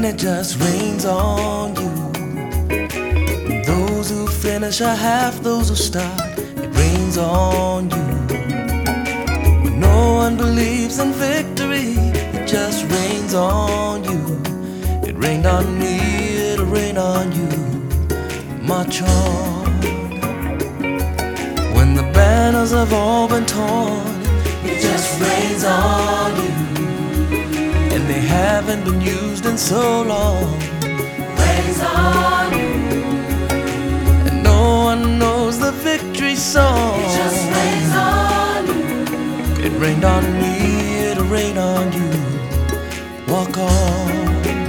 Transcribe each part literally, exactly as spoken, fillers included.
when it just rains on you. Those who finish are half those who start. It rains on you. When no one believes in victory, it just rains on you. It rained on me, it'll rain on you. March on. When the banners have all been torn, it just rains on you. And they haven't been used in so long. Rains on you. And no one knows the victory song. It just rains on you. It rained on me, it'll rain on you. Walk on.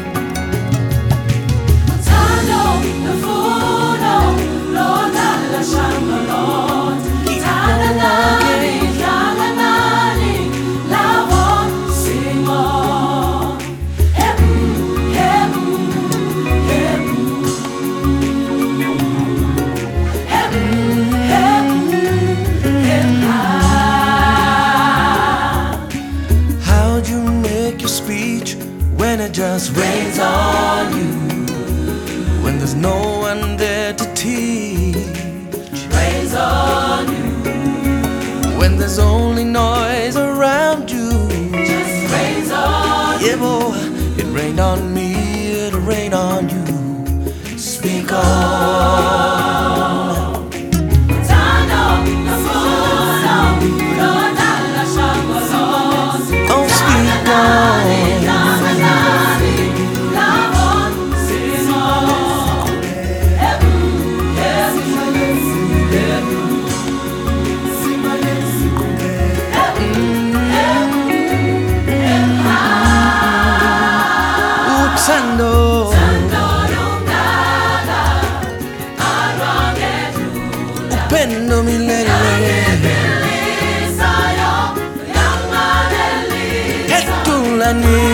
Tando nafuno lona la shamba Lord. Tana nani, tana nani, lavon simo. Hem, hem, hem, hem, hem, hem. How'd you make your speech when it just rains on you? When there's no one there to teach. Rains on you. When there's only noise around you. Just rains on you. Yeah, boy, it rained on me, it'll rain on you. Speak on. Tando nafuno lona la shamba Lord. Oh, speak on. Sando, upendo milele, etulani,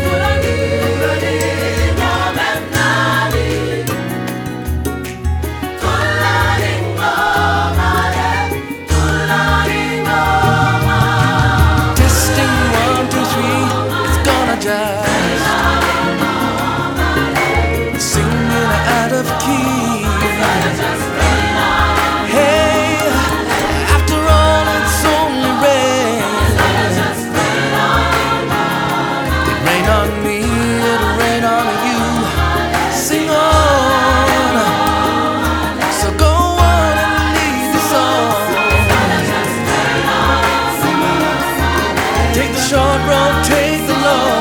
testing one, two, three, it's gonna jive. Singing out of key. Hey, after all, it's only rain. It rained on me, it'll rain on you. Sing on. So go on and lead the song. Take the short road, take the long.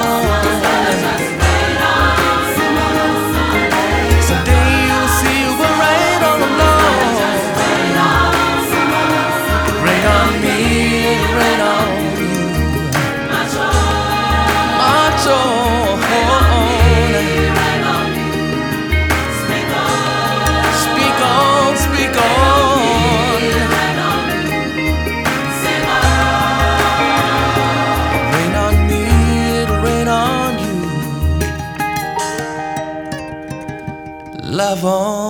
Love on.